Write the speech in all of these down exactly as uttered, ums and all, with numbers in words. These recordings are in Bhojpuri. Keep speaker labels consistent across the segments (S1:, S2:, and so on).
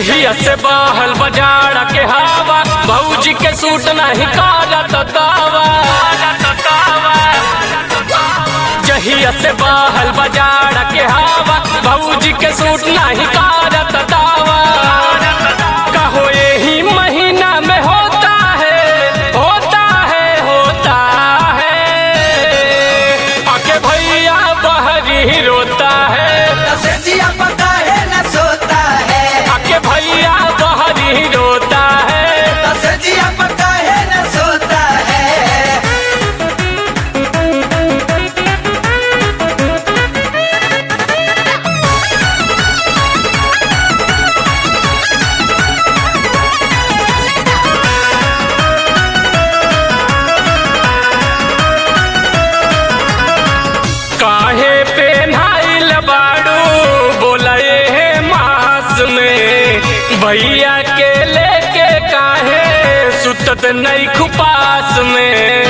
S1: जहिया से बहल बजाड़ के हवा भौजी के सूट नहीं करत दावा। जहिया से बहल बजाड़ के हवा भौजी के सूट नहीं करत दावा। कहो यही महीना में होता है होता है होता है आके भैया बहरी रोता है आके भैया बहरी रोता है। काहे पे नाइल बाड़ू बोलाए है मास में भैया के लेके काहे सुतत नहीं खुपास में।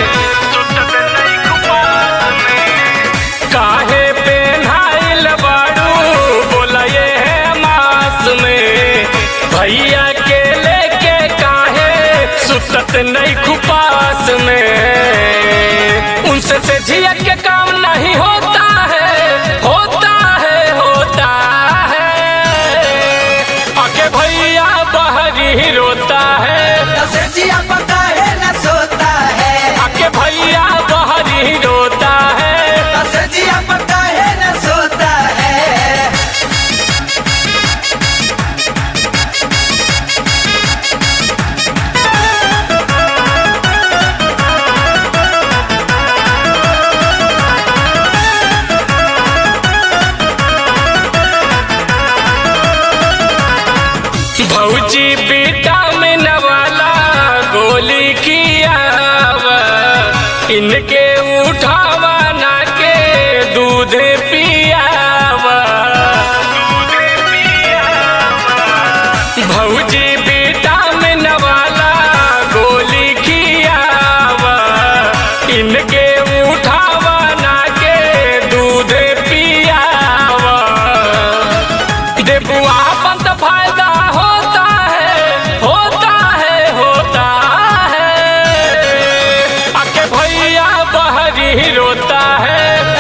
S1: काहे पे नाइल बाड़ू बोलाए है मास में भैया के लेके काहे सुतत नहीं खुपास में। उनसे से झिया के काम नहीं होता है होता है होता है आके भैया बहरी रोता है आके भैया बहरी रोता है। भौजी विटामिन वाला गोली खियावा इनके उठावा ना के दूध पियावा। भौजी विटामिन वाला गोली खियावा इनके उठावा ना के दूध पियावा। देबुआ पंत फायदा होता है होता है होता है आके भैया बहरी रोता है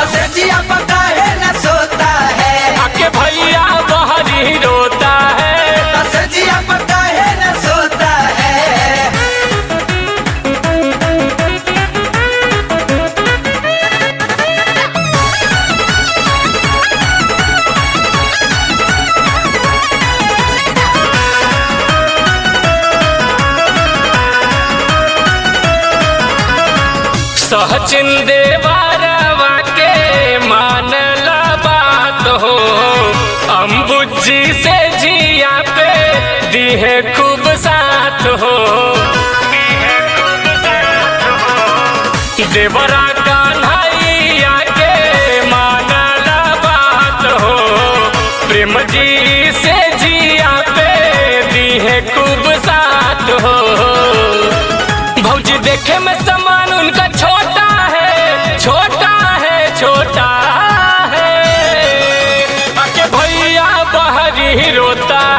S1: आके भैया बहरी रोता है। सचिन देवरवा के मानला बात हो अम्बुजी से जिया पे दिहे खूब साथ हो। देवरा कान्हैया के मानला बात हो प्रेम जी से जिया पे दिहे खूब साथ हो। भौजी देखे में समान उनका छोटा है छोटा है छोटा है आके भैया बहरी रोता